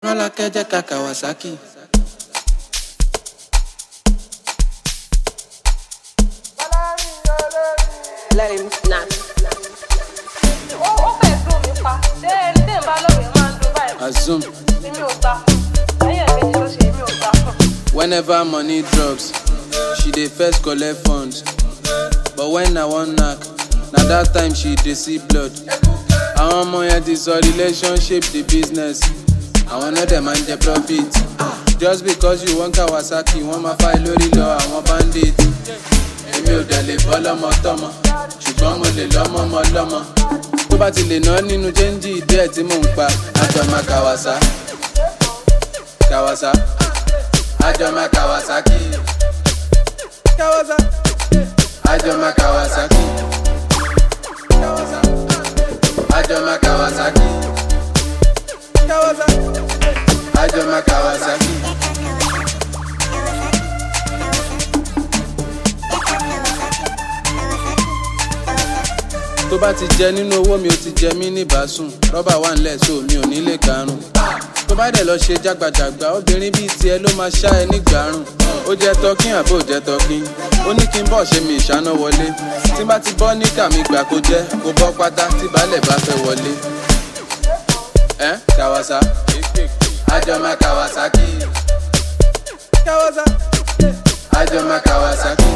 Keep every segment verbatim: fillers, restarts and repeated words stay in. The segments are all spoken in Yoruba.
Rola keje ka Kawasaki. Let him snap. Oh, okay, so me pa. Then, then, balo me man do buy. Assume. Me me ota. Aye, me so say me ota. Whenever money drops, she dey first collect funds. But when I want knack, na that time she dey see blood. I want more this or relationship, the business. I want know them and the profit. Just because you want Kawasaki, you want my file lórí lọ àwọn bandit. Èmi ò dẹ̀ lè bọ́ lọ́mọ tọ́mọ, ṣùgbọ́n mo lè lọ́mọ ọmọ lọ́mọ. Tó bá ti lè ná nínú chẹ́ńjì díẹ̀ tí mò ń pa, àjọ máa Kawasa. Kawasa. Àjọ máa Kawasaki. Kawasa. Àjọ máa Kawasaki. Kawasa. Àjọ máa Kawasaki. Kawasa. Àjọ máa Kawasaki. Tó bá ti jẹ nínú owó mi ò ti jẹ mí ní ìbásùn, rọ́bà wà nílẹ̀ so mi ò ní lè karùn. Tó bá dẹ̀ lọ ṣe jágbajàgba, obìnrin bíi tiẹ̀ ló máa ṣá ẹ nígbàrún. Ó jẹ́ tọ́kín àbò jẹ́ tọ́kín, ó ní kí n bọ̀ ṣe mi ìṣáná wọlé. Tí bá ti bọ́ níkà mi gbà kó jẹ́, kó bọ́ pátá tí baálẹ̀ bá fẹ́ wọlé. Ẹ́ Kawasa, àjọ máa Kawasaki. Kawasa, àjọ máa Kawasaki.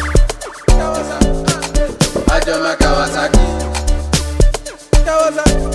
Kawasa, àjọ máa Kawasaki. Kawasa.